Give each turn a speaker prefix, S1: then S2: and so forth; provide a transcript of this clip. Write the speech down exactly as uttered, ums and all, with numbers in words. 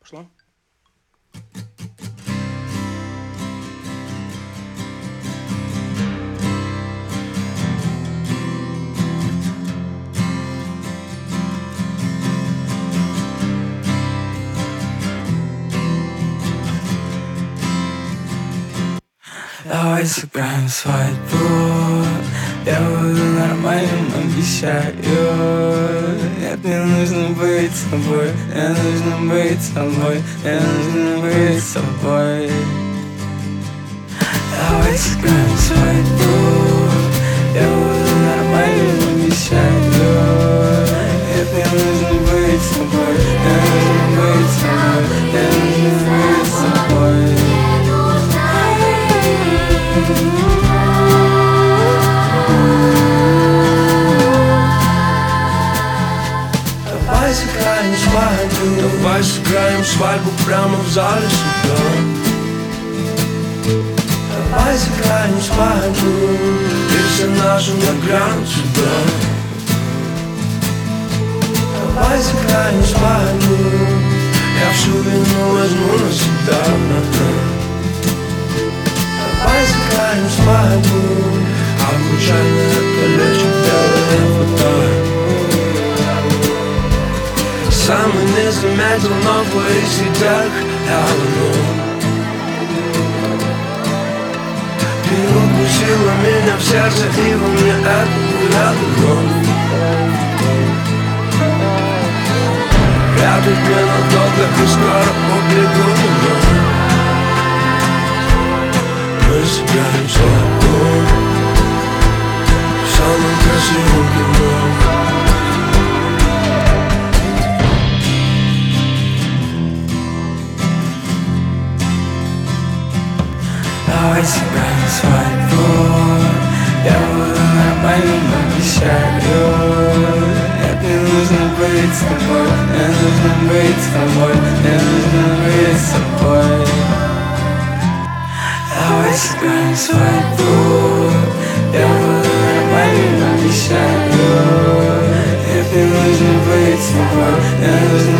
S1: Пошло?
S2: Давай сыграем свадьбу. Я буду нормальным, обещаю. Нет, мне нужно быть собой. Мне нужно быть собой. Мне нужно быть собой. Давай сыграем свадьбу. Я буду нормальным, обещаю. Нет, мне нужно быть собой. Мне нужно быть собой. Мне нужно быть собой.
S3: Давай сыграем свадьбу. Давай сыграем свадьбу прямо в зале суда. Давай сыграем свадьбу. Персонажи нагрянут сюда. Давай сыграем свадьбу. Я всю вину возьму на себя. Давай сыграем свадьбу. Обручальное колечко белое фото. Сам и не заметил, но в твоих сетях я давно. Ты укусила меня в сердце, и во мне это я давно. Я тут ненадолго и скоро убегу домой. Мы сыграем свадьбу в самом красивом кино.
S2: Давай сыграем свадьбу. Я буду нормальным, обещаю. Нет, мне нужно быть с тобой. Мне нужно быть с тобой. Мне нужно быть с тобой. Давай сыграем свадьбу. Я буду нормальным, обещаю. Нет, мне нужно быть с тобой. Мне нужно